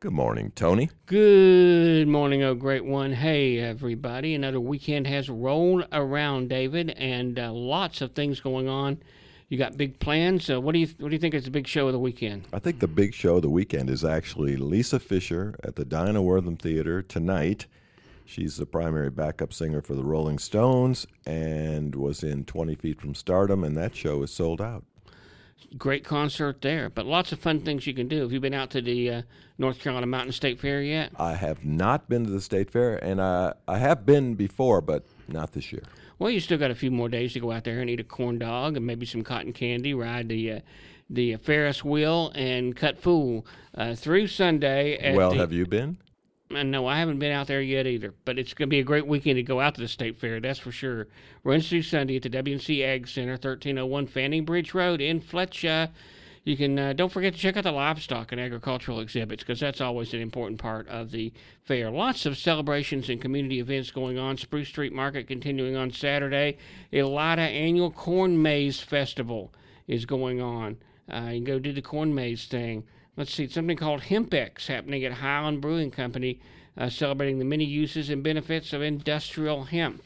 Good morning, Tony. Good morning, oh great one. Hey, everybody. Another weekend has rolled around, David, and lots of things going on. You got big plans. What do you think is the big show of the weekend? I think the big show of the weekend is actually Lisa Fischer at the Dinah Wortham Theater tonight. She's the primary backup singer for the Rolling Stones and was in 20 Feet from Stardom, and that show is sold out. Great concert there, but lots of fun things you can do. Have you been out to the North Carolina Mountain State Fair yet? I have not been to the State Fair, and I have been before, but not this year. Well, you still got a few more days to go out there and eat a corn dog and maybe some cotton candy, ride the Ferris wheel, and cut fool through Sunday. Have you been? No, I haven't been out there yet either, but it's going to be a great weekend to go out to the State Fair, that's for sure. Runs through Sunday at the WNC Ag Center, 1301 Fanning Bridge Road in Fletcher. You can, don't forget to check out the livestock and agricultural exhibits, because that's always an important part of the fair. Lots of celebrations and community events going on. Spruce Street Market continuing on Saturday. Elida Annual Corn Maze Festival is going on. You can go do the corn maze thing. Let's see, something called Hempex happening at Highland Brewing Company, celebrating the many uses and benefits of industrial hemp.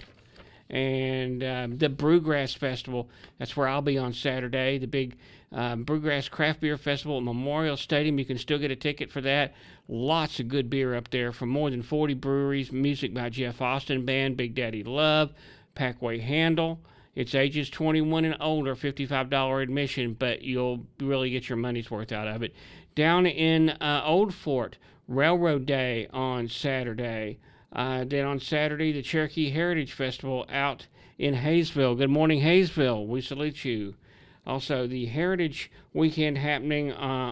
And the Brewgrass Festival, that's where I'll be on Saturday, the big Brewgrass Craft Beer Festival at Memorial Stadium. You can still get a ticket for that. Lots of good beer up there from more than 40 breweries. Music by Jeff Austin Band, Big Daddy Love, Packway Handle. It's ages 21 and older, $55 admission, but you'll really get your money's worth out of it. Down in Old Fort, Railroad Day on Saturday. Then on Saturday, the Cherokee Heritage Festival out in Hayesville. Good morning, Hayesville. We salute you. Also, the Heritage Weekend happening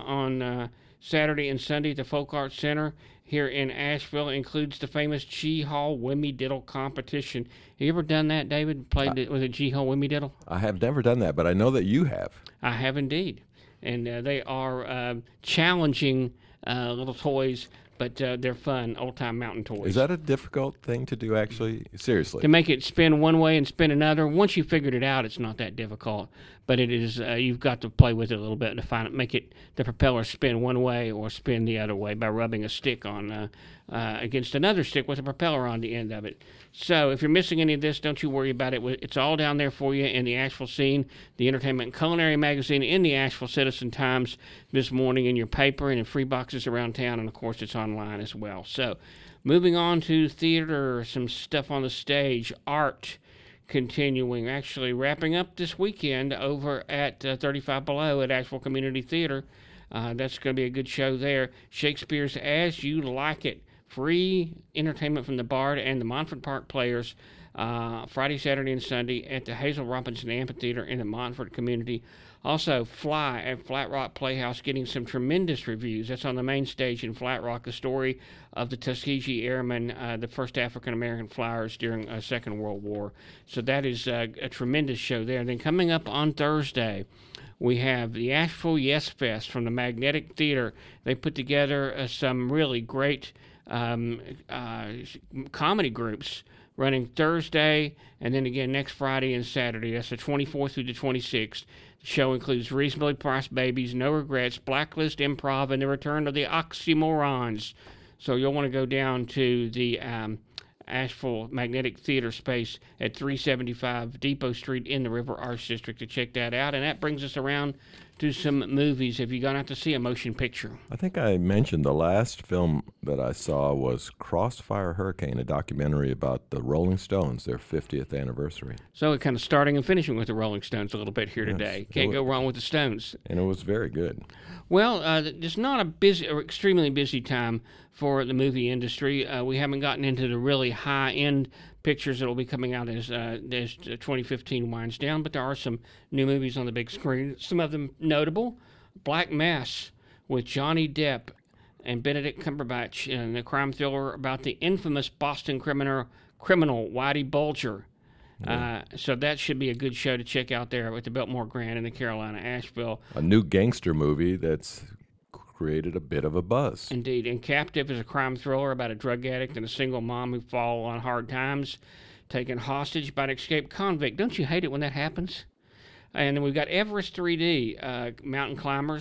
on Saturday and Sunday at the Folk Arts Center here in Asheville includes the famous G-Hall Wimmy Diddle competition. Have you ever done that, David? Played it with a G-Hall Wimmy Diddle? I have never done that, but I know that you have. I have indeed. And they are challenging little toys, but they're fun, old-time mountain toys. Is that a difficult thing to do, actually? Seriously? To make it spin one way and spin another. Once you've figured it out, it's not that difficult. But it is, you've got to play with it a little bit to make it, the propeller spin one way or spin the other way by rubbing a stick on against another stick with a propeller on the end of it. So if you're missing any of this, don't you worry about it. It's all down there for you in the Asheville Scene, the Entertainment and Culinary Magazine, in the Asheville Citizen Times this morning, in your paper and in free boxes around town, and of course it's online as well. So moving on to theater, some stuff on the stage, art continuing, actually wrapping up this weekend over at 35 Below at Asheville Community Theater. That's going to be a good show there. Shakespeare's As You Like It. Free entertainment from the Bard and the Montford Park Players Friday, Saturday, and Sunday at the Hazel Robinson Amphitheater in the Montford community. Also, Fly at Flat Rock Playhouse getting some tremendous reviews. That's on the main stage in Flat Rock, the story of the Tuskegee Airmen, the first African-American flyers during the Second World War. So that is a tremendous show there. And then coming up on Thursday, we have the Asheville Yes Fest from the Magnetic Theater. They put together some really great comedy groups running Thursday and then again next Friday and Saturday. That's the 24th through the 26th. The show includes Reasonably Priced Babies, No Regrets, Blacklist Improv, and the return of the Oxymorons. So you'll want to go down to the Asheville Magnetic Theater space at 375 Depot Street in the River Arts District to check that out. And that brings us around to some movies. Have you gone out to see a motion picture? I think I mentioned the last film that I saw was Crossfire Hurricane, a documentary about the Rolling Stones, their 50th anniversary. So kind of starting and finishing with the Rolling Stones a little bit here today. Can't go wrong with the Stones. And it was very good. Well, it's not a busy or extremely busy time for the movie industry. We haven't gotten into the really high-end pictures that will be coming out as 2015 winds down, but there are some new movies on the big screen, some of them notable. Black Mass with Johnny Depp and Benedict Cumberbatch in the crime thriller about the infamous Boston criminal Whitey Bulger. So that should be a good show to check out there with the Biltmore Grand in the Carolina Asheville. A new gangster movie that's created a bit of a buzz. Indeed. And Captive is a crime thriller about a drug addict and a single mom who fall on hard times, taken hostage by an escaped convict. Don't you hate it when that happens? And then we've got Everest 3D, mountain climbers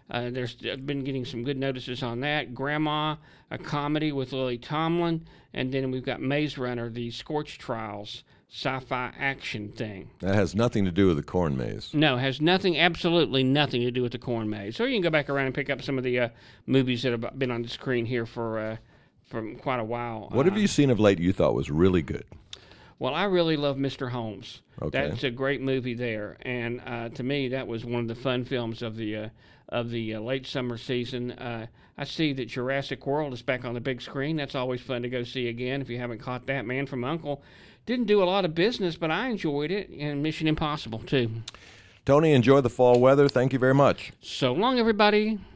There's been getting some good notices on that. Grandma, a comedy with Lily Tomlin, and then we've got Maze Runner, the Scorch Trials sci-fi action thing. That has nothing to do with the corn maze. No, has nothing, absolutely nothing to do with the corn maze. So you can go back around and pick up some of the movies that have been on the screen here for quite a while. What have you seen of late you thought was really good? Well, I really love Mr. Holmes. Okay. That's a great movie there, and to me, that was one of the fun films of the late summer season. I see that Jurassic World is back on the big screen. That's always fun to go see again. If you haven't caught that, Man from U.N.C.L.E. Didn't do a lot of business, but I enjoyed it, and Mission Impossible too. Tony, enjoy the fall weather. Thank you very much. So long, everybody.